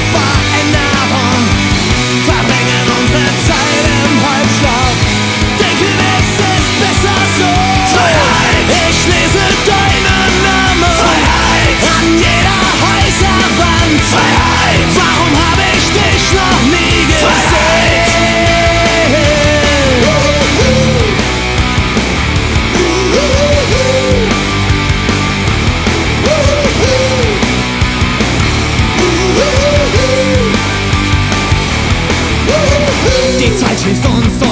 Veränderung, verbringen unsere Zeit im Halbschlaf. Denken, es ist besser so. Freiheit! Ich lese deinen Namen. Freiheit! An jeder Häuserwand. Freiheit! Warum habe ich dich noch nie gesehen? Die Zeit schließt uns